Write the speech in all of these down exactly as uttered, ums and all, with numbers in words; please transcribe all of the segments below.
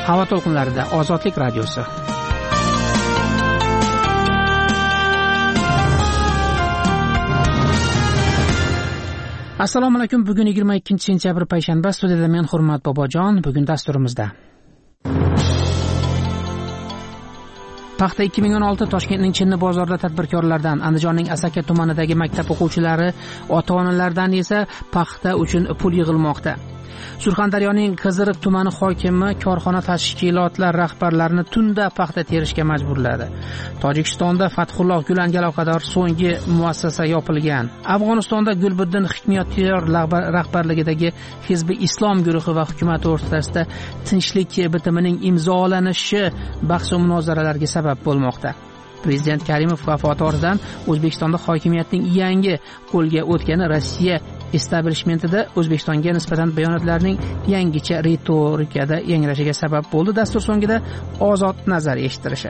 Havo to'lqinlarida Ozodlik radiosi. Assalomu alaykum. Bugun yigirma ikkinchi sentyabr payshanba. Studiyada men Hurmat Bobojon. Bugun dasturimizda Paxta ikki ming o'n olti Toshkentning Chinni bozorida tadbirkorlardan, Andijonning Asaka tumanidagi maktab o'quvchilari, ota-onalardan esa paxta uchun pul yig'ilmoqda. Surxondaryoning Qiziriq tumani hokimi korxona tashkilotlar rahbarlarini tunda paxta terishga majburladi. Tojikistonda Fathulloh Gulanga aloqador so'nggi muassasa yopilgan. Afg'onistonda Gulbuddin Hikmiyatyor rahbarligidagi Hizbi Islom guruhi va hukumat o'rtasida tinchlik bitimining imzolanishi bahs va munozaralarga sabab bo'lmoqda. Prezident Karimov vafoti ortidan O'zbekistonda hokimiyatning yangi qo'lga o'tgani Rossiya establishmentida O'zbekistonga nisbatan bayonotlarning yangicha retorikada yangrashiga sabab bo'ldi. Dastur so'ngida ozod nazar eshittirishi.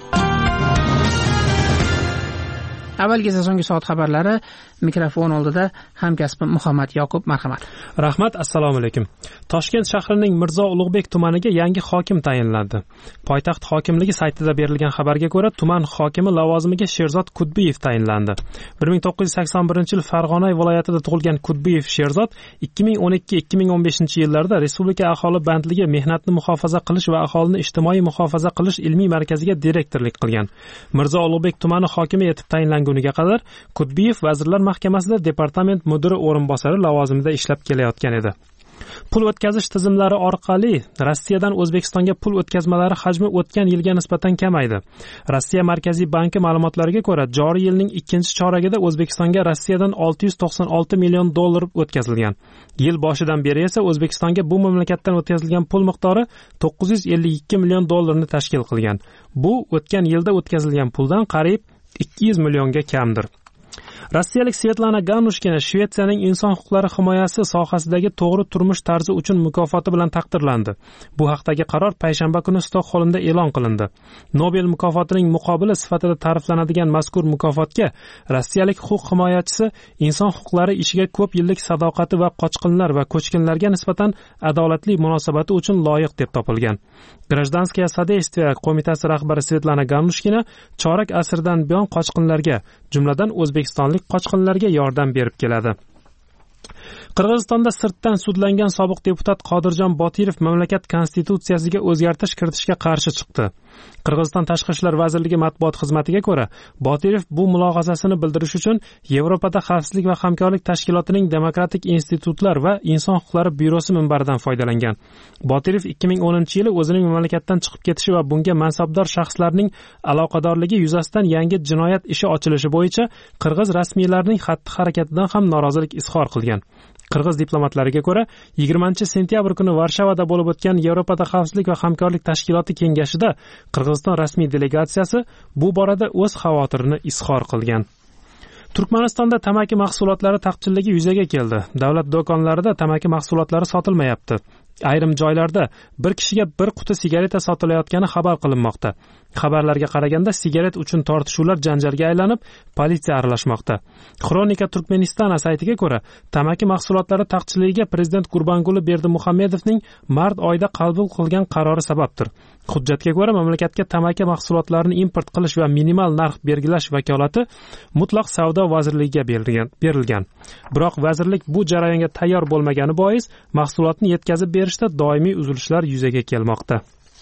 Avvalgi so'nggi soat xabarlari. Mikrofon oldida hamkasbim Muhammad Yoqub, marhamat. Rahmat, assalomu alaykum. Toshkent shahrining Mirzo Ulug'bek tumaniga yangi hokim tayinlandi. Poytaxt hokimligi saytida berilgan xabarga ko'ra, tuman hokimi lavozimiga Sherzod Kudbiyev tayinlandi. bir ming to'qqiz yuz sakson birinchi yil Farg'ona viloyatida tug'ilgan Kudbiyev Sherzod ikki ming o'n ikki ikki ming o'n beshinchi yillarda Respublika aholi bandligi mehnatni muhofaza qilish va aholini ijtimoiy muhofaza qilish ilmiy markaziga direktorlik qilgan. Mirzo Ulug'bek tumani hokimi etib tayinlanguniga qadar Kudbiyev Vazirlar Mahkamasida departament mudiri o'rinbosari lavozimida ishlab kelayotgan edi. Pul o'tkazish tizimlari orqali Rossiyadan O'zbekistonga pul o'tkazmalari hajmi o'tgan yilga nisbatan kamaydi. Rossiya Markaziy banki ma'lumotlariga ko'ra, joriy yilning ikkinchi choragida O'zbekistonga Rossiyadan olti yuz to'qson olti million dollar o'tkazilgan. Yil boshidan beri esa O'zbekistonga bu mamlakatdan o'tkazilgan pul miqdori to'qqiz yuz ellik ikki million dollarni tashkil qilgan. Bu o'tgan yilda o'tkazilgan puldan qariyb ikki yuz millionga kamdir. Rossiyalik Svetlana Ganushkina Shvetsiyaning inson huquqlari himoyasi sohasidagi to'g'ri turmush tarzi uchun mukofoti bilan taqdirlandi. Bu haqdagi qaror payshanba kuni Stokgolmda e'lon qilindi. Nobel mukofotining muqobili sifatida ta'riflanadigan mazkur mukofotga rossiyalik huquq himoyachisi inson huquqlari ishiga ko'p yillik sadoqati va qochqinlar va ko'chkinlarga nisbatan adolatli munosabati uchun loyiq deb topilgan. Grajdanskaya Sadeystiya qo'mitasi rahbari Svetlana Ganushkina chorak asrdan buyon qochqinlarga, jumladan O'zbekistonlik qochqinlarga yordam berib keladi. Qirg'izistonda sirtdan sudlangan sobiq deputat Qodirjon Botirov mamlakat konstitutsiyasiga o'zgartirish kiritishga qarshi chiqdi. Qirg'iziston Tashqi ishlar vazirligi matbuot xizmatiga ko'ra, Botirov bu mulohazasini bildirish uchun Yevropada xavfsizlik va hamkorlik tashkilotining demokratik institutlar va inson huquqlari byurosi minbaridan foydalangan. Botirov ikki ming o'ninchi yili o'zining mamlakatdan chiqib ketishi va bunga mansabdor shaxslarning aloqadorligi yuzasidan yangi jinoyat ishi ochilishi bo'yicha qirg'iz rasmiylarining xatti-harakatidan ham norozilik izhor qilgan. Qirg'iz diplomatlariga ko'ra, yigirmanchi sentyabr kuni Varshavada bo'lib o'tgan Yevropada xavfsizlik va hamkorlik tashkiloti kengashida Qirg'iziston rasmiy delegatsiyasi bu borada o'z xavotirini izhor qilgan. Turkmanistonda tamaki mahsulotlari taqchilligi yuzaga keldi. Davlat do'konlarida tamaki mahsulotlari sotilmayapti. Ayrim joylarda bir kishiga bir quti sigareta sotilayotgani xabar qilinmoqda. Xabarlarga qaraganda sigaret uchun tortishuvlar janjalga aylanib, politsiya aralashmoqda. Xronika Turkmeniston saytiga ko'ra, tamaki mahsulotlari taqchilligiga prezident Gurbanguli Berdimuhamedovning mart oyida qabul qilgan qarori sababdir. Hujjatga ko'ra, mamlakatga tamaki mahsulotlarini import qilish va minimal narx belgilash vakolati mutlaq savdo vazirligiga berilgan. Biroq vazirlik bu jarayonga tayyor bo'lmagani bois mahsulotni yetkazib berishda doimiy uzilishlar yuzaga kelmoqda.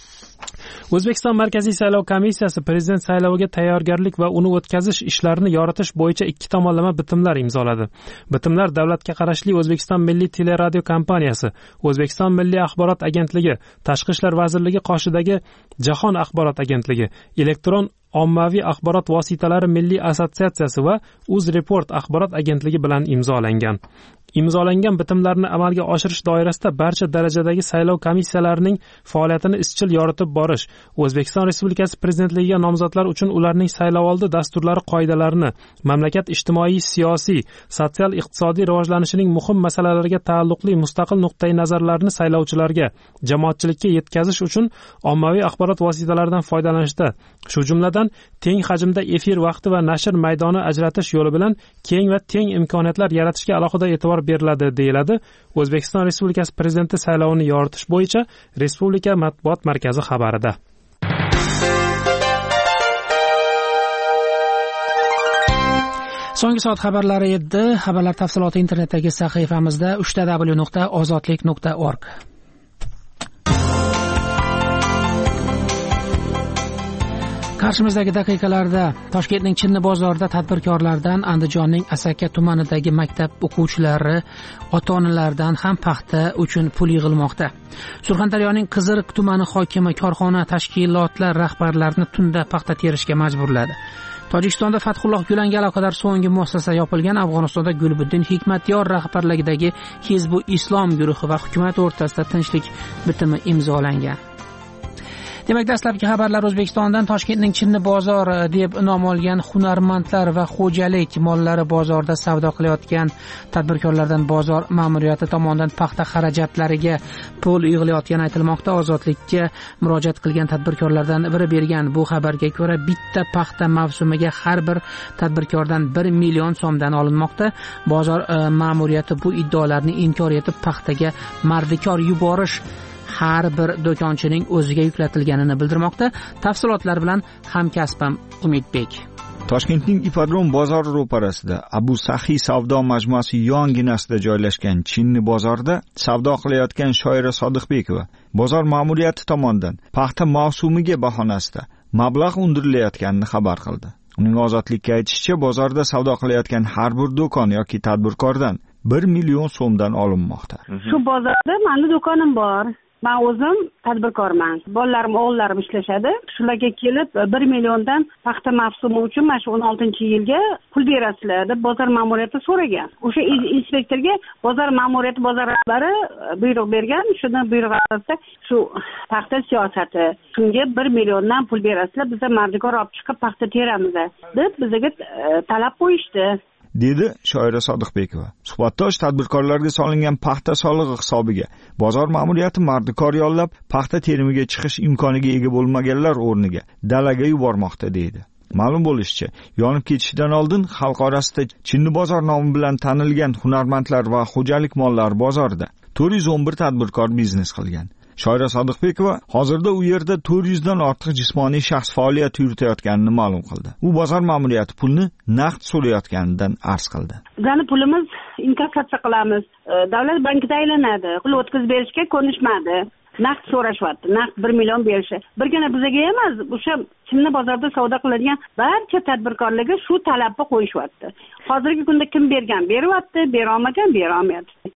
O'zbekiston Markaziy saylov komissiyasi prezident sayloviga tayyorgarlik va uni o'tkazish ishlarini yoritish bo'yicha ikki tomonlama bitimlar imzoladi. Bitimlar davlatga qarashli O'zbekiston Milliy teleradio kompaniyasi, O'zbekiston Milliy axborot agentligi, Tashqi ishlar vazirligi qoshidagi Jahon axborot agentligi, elektron ommaviy axborot vositalari milliy assotsiatsiyasi va UzReport axborot agentligi bilan imzolangan. Imzolangan bitimlarni amalga oshirish doirasida barcha darajadagi saylov komissiyalarining faoliyatini izchil yoritib borish, O'zbekiston Respublikasi prezidentligiga nomzodlar uchun ularning saylovoldi dasturlari qoidalarini, mamlakat ijtimoiy, siyosiy, sotsial-iqtisodiy rivojlanishining muhim masalalariga taalluqli mustaqil nuqtai nazarlarni saylovchilarga, jamoatchilikka yetkazish uchun ommaviy axborot vositalaridan foydalanishda, shu jumladan tomonidan teng hajmda efir vaqti va nashr maydoni ajratish yo'li bilan keng va teng imkoniyatlar yaratishga alohida e'tibor beriladi deyiladi O'zbekiston Respublikasi Prezidenti saylovini yoritish bo'yicha Respublika matbuot markazi xabarida. So'nggi soat xabarlari edi. Xabarlar tafsiloti internetdagi sahifamizda uch w w nuqta ozodlik nuqta org. Qarshimizdagi daqiqalarda Toshkentning Chinni bozorida tadbirkorlardan, Andijonning Asaka tumanidagi maktab o'quvchilari ota-onalardan ham paxta uchun pul yig'ilmoqda. Surxondaryoning Qiziriq tumani hokimi korxona tashkilotlar rahbarlarini tunda paxta terishga majburladi. Tojikistonda Fathulloh Gulanga aloqador so'nggi muassasa yopilgan. Afg'onistonda Gulbuddin Hikmatyor rahbarligidagi Hizbu Islom guruhi va hukumat o'rtasida tinchlik bitimi imzolangan. Demak, dastlabki xabarlar O'zbekistondan. Toshkentning Chinni bozor deb nom olgan hunarmandlar va xo'jalik mollari bozorida savdo qilayotgan tadbirkorlardan bozor ma'muriyati tomonidan paxta xarajatlariga pul yig'ilayotgani aytilmoqda. Ozodlikka murojaat qilgan tadbirkorlardan biri bergan bu xabarga ko'ra, bitta paxta mavsumiga har bir tadbirkordan bir million so'mdan olinmoqda. Bozor ma'muriyati bu iddaolarni inkor etib, paxtaga mardikor yuborish har bir do'konchining o'ziga yuklatilganini bildirmoqda. Tafsilotlar bilan hamkasbim Umidbek. Toshkentning Ipodrom bozori ro'parasida Abu Sahiy savdo majmuasi yonginasida joylashgan Chinni bozorida savdo qilayotgan Shoira Sodiqbekova bozor ma'muriyati tomonidan paxta mavsumiga bahonasida mablag' undirilayotganini xabar qildi. Uning Ozodlikka aytishicha, bozorda savdo qilayotgan har bir do'kon yoki tadbirkordan bir million so'mdan olinmoqda. Shu bozorda meni do'konim bor. Men o'zim tadbirkorman. Bolalarim, o'g'illarim ishlashadi. Shularga kelib bir milliondan paxta mavsumi uchun mana shu o'n oltinchi yilga pul berasizlar deb bozor ma'muriyati so'ragan. O'sha inspektorga bozor ma'muriyati bozor rahbari buyruq bergan. Shuni buyruq asosida shu paxta siyosati, shunga bir milliondan pul berasizlar, biz mardikor olib chiqib paxta teramiz deb bizga talab qo'yishdi, dedi Shoira Sodiqbekova. Suhbatdosh tadbirkorlarga solingan paxta solig'i hisobiga bozor ma'muriyati mardikor yollab paxta terimiga chiqish imkoniga ega bo'lmaganlar o'rniga dalaga yubormoqda deydi. Ma'lum bo'lishicha, yonib ketishidan oldin xalq orasida Chinni bozor nomi bilan tanilgan hunarmandlar va xo'jalik mollari bozorida to'rt yuz o'n bir tadbirkor biznes qilgan. Shoira Sodiqbekova hozirda u yerda to'rt yuz dan ortiq jismoniy shaxs faoliyat yuritayotganini ma'lum qildi. U bozor ma'muriyati pulni naqd so'rayotganidan arz qildi. Bizning pulimiz inkassatsiya qilamiz. Davlat bankida aylanadi. Pul o'tkazib berishga ko'nishmadi. Naqd so'rashyapti. Naqd bir million berishi. Birgina bizga emas, o'sha Chinni bozorda savdo qiladigan barcha tadbirkorlarga shu talabni qo'yishyapti. Hozirgi kunda kim bergan beryapti, bera olmagan bera olmayapti.